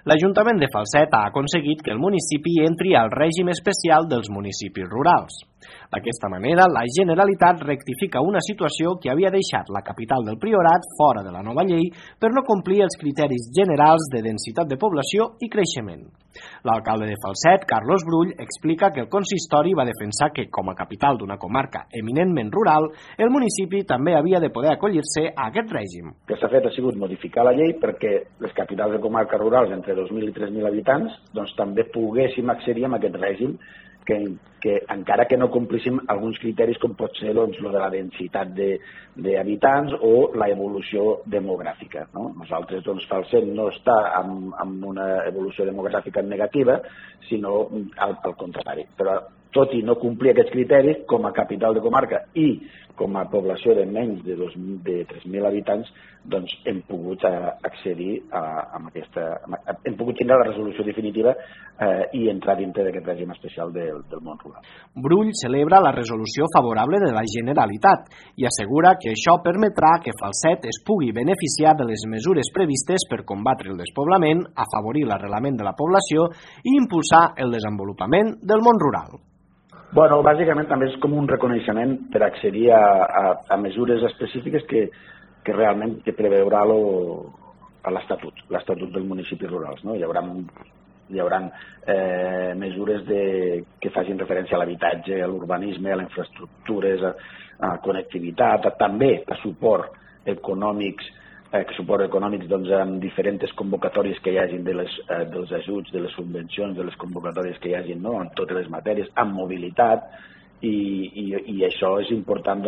L'Ajuntament de Falset ha aconseguit que el municipi entri al règim especial dels municipis rurals. D'aquesta manera, la Generalitat rectifica una situació que havia deixat la capital del Priorat fora de la nova llei per no complir els criteris generals de densitat de població i creixement. L'alcalde de Falset, Carlos Brull, explica que el consistori va defensar que, com a capital d'una comarca eminentment rural, el municipi també havia de poder acollir-se a aquest règim. El que s'ha fet ha sigut modificar la llei perquè les capitals de comarques rurals entre 2.000 i 3.000 habitants doncs, també poguéssim accedir a aquest règim que encara que no complíssim alguns criteris com pot ser lo de la densitat d'habitants o la evolució demogràfica. No? Nosaltres, Falset no està amb una evolució demogràfica negativa, sinó al contrari. Però tot i no complir aquests criteris, com a capital de comarca i com a població de menys de 3.000 habitants, doncs hem pogut accedir a aquesta... Hem pogut tindre la resolució definitiva i entrar dintre d'aquest règim especial del món rural. Brull celebra la resolució favorable de la Generalitat i assegura que això permetrà que Falset es pugui beneficiar de les mesures previstes per combatre el despoblament, afavorir l'arrelament de la població i impulsar el desenvolupament del món rural. Bueno, bàsicament també és com un reconeixement per accedir a mesures específiques que realment preveurà l'Estatut dels municipis rurals. No? Hi haurà mesures que facin referència a l'habitatge, a l'urbanisme, a les infraestructures, a connectivitat, també a suport econòmics doncs, amb diferents convocatòries que hi hagin dels ajuts, de les subvencions, de les convocatòries que hi hagin, no? En totes les matèries, amb mobilitat, i això és important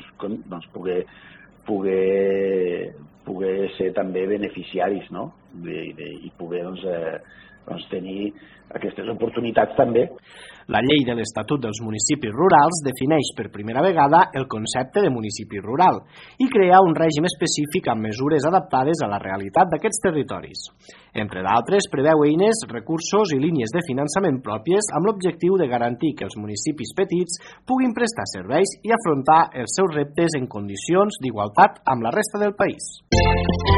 poder ser també beneficiaris, no? I poder tenir aquestes oportunitats també. La llei de l'Estatut dels municipis rurals defineix per primera vegada el concepte de municipi rural i crea un règim específic amb mesures adaptades a la realitat d'aquests territoris. Entre d'altres, preveu eines, recursos i línies de finançament pròpies amb l'objectiu de garantir que els municipis petits puguin prestar serveis i afrontar els seus reptes en condicions d'igualtat amb la resta del país.